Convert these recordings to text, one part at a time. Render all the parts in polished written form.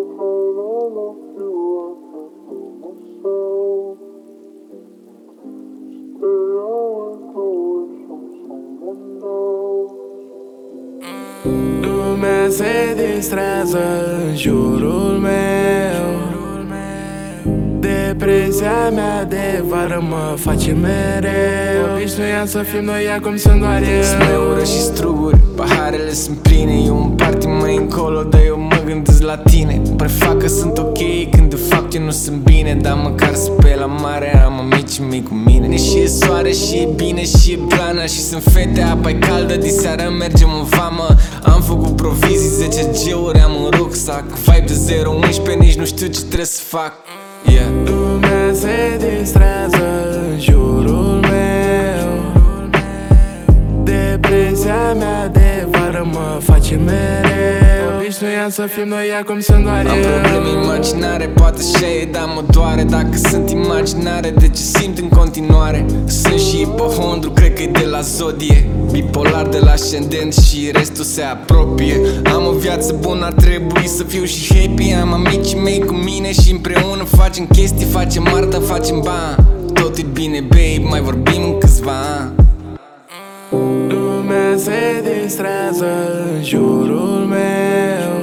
Lumea se distrează în jurul meu. Depresia mea de vară mă face mereu. Obișnuiam să fim noi, acum sunt doar eu. Smeură și struguri, paharele sunt pline. Eu un party mai încolo, dar eu mă gândesc la tine. Prefac că sunt ok când de fapt eu nu sunt bine. Dar măcar să pe la mare am amicii mei cu mine. Și e soare și e bine și e blană. Și sunt fete, apa e caldă, diseară mergem în vamă. Am făcut provizii, 10 G-uri am în rucsac. Vibe de 0-11, nici nu știu ce trebuie să fac. Yeah. Lumea se distrează în jurul meu. Depresia mea de vară mă face mereu. Obișnuiam să fim noi, acum sunt doar eu. Am probleme imaginare, poate și e, dar mă doare. Dacă sunt imaginare, de ce simt în continuare? Sunt și ipohondru, cred că e de la zodie. Bipolar de la ascendent și restul se apropie. Am o viață bună, ar trebui să fiu și happy. Am amicii mei cu mine și împreună facem chestii. Facem artă, facem bani. Tot e bine, babe, mai vorbim în câțiva ani. Lumea se distrează în jurul meu.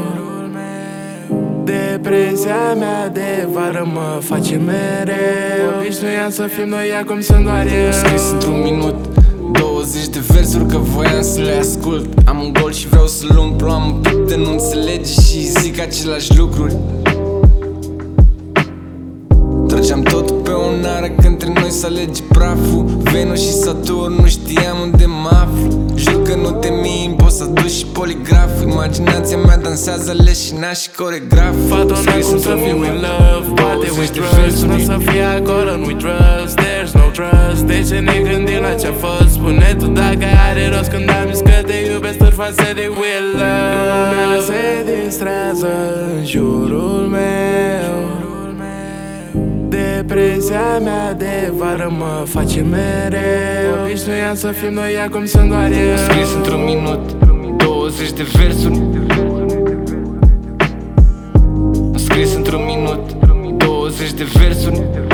Depresia mea de vară mă face mereu. Obișnuiam să fim noi, acum sunt doar eu. Scris într-un minut 20 de versuri că voiam să le ascult. Am un gol și vreau să-l umplu. Am un pic de nu înțelege și zic aceleași lucruri. Trăgeam totul pe o nară, că între noi s-a alege praful. Venus și Saturn, nu știam unde mă aflu. Jur că nu te min, poți să duci și poligraf. Imaginația mea dansează leșina și coregraf. Fata n-ai cum să fiu in love, poate we trust. Nu o să fie acolo, nu-i trust, there's no trust. De ce ne gândim la ce-a fost? Spune tu dacă are rost când am zis că te iubesc tot față de will love. Lumea se distrează în jurul meu. Depresia mea de vară mă face mereu. Obișnuiam să fim noi, acum sunt doar eu. Scris într-un minut 20 de versuri. Scris într-un minut 20 de versuri.